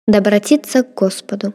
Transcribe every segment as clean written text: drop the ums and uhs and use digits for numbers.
Да обратиться к Господу.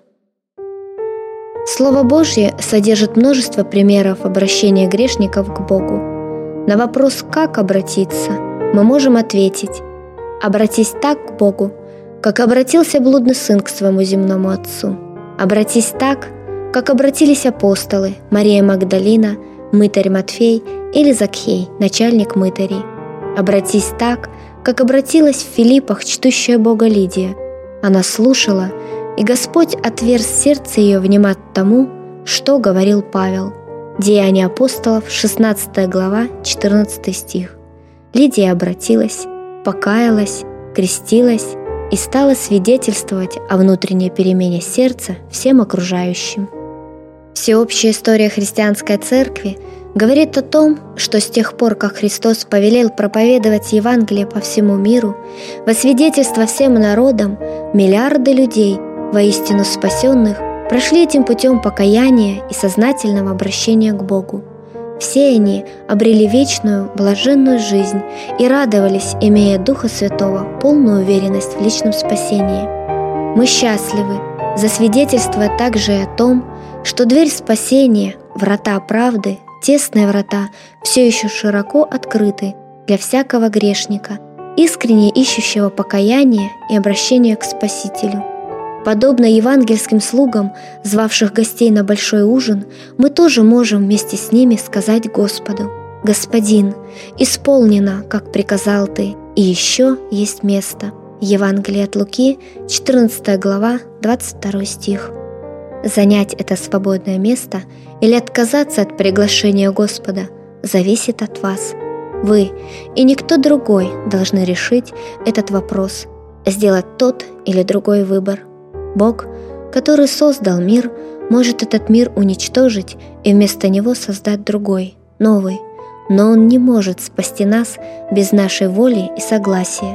Слово Божье содержит множество примеров обращения грешников к Богу. На вопрос «как обратиться?» мы можем ответить: «Обратись так к Богу, как обратился блудный сын к своему земному отцу. Обратись так, как обратились апостолы Мария Магдалина, мытарь Матфей или Закхей, начальник мытарей. Обратись так, как обратилась в Филиппах чтущая Бога Лидия. Она слушала, и Господь отверз сердце ее внимать тому, что говорил Павел». Деяния апостолов, 16 глава, 14 стих. Лидия обратилась, покаялась, крестилась и стала свидетельствовать о внутренней перемене сердца всем окружающим. Всеобщая история христианской церкви говорит о том, что с тех пор, как Христос повелел проповедовать Евангелие по всему миру, во свидетельство всем народам, миллиарды людей, воистину спасенных, прошли этим путем покаяния и сознательного обращения к Богу. Все они обрели вечную, блаженную жизнь и радовались, имея Духа Святого, полную уверенность в личном спасении. Мы счастливы, засвидетельствуя также и о том, что дверь спасения, врата правды, тесные врата все еще широко открыты для всякого грешника, искренне ищущего покаяния и обращения к Спасителю. Подобно евангельским слугам, звавших гостей на большой ужин, мы тоже можем вместе с ними сказать Господу: «Господин, исполнено, как приказал Ты, и еще есть место». Евангелие от Луки, 14 глава, 22 стих. Занять это свободное место или отказаться от приглашения Господа зависит от вас. Вы и никто другой должны решить этот вопрос, сделать тот или другой выбор. Бог, который создал мир, может этот мир уничтожить и вместо него создать другой, новый, но Он не может спасти нас без нашей воли и согласия.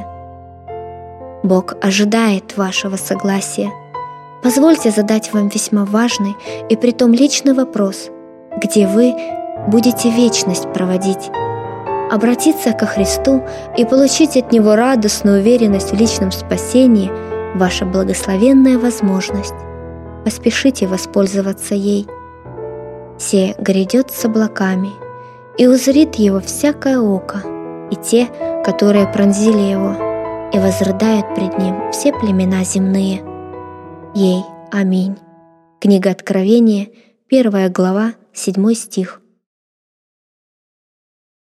Бог ожидает вашего согласия. Позвольте задать вам весьма важный и притом личный вопрос: где вы будете вечность проводить? Обратиться ко Христу и получить от Него радостную уверенность в личном спасении – ваша благословенная возможность. Поспешите воспользоваться ей. «Се грядет с облаками, и узрит его всякое око, и те, которые пронзили его, и возрыдают пред ним все племена земные. Ей, аминь». Книга Откровения, 1 глава, 7 стих.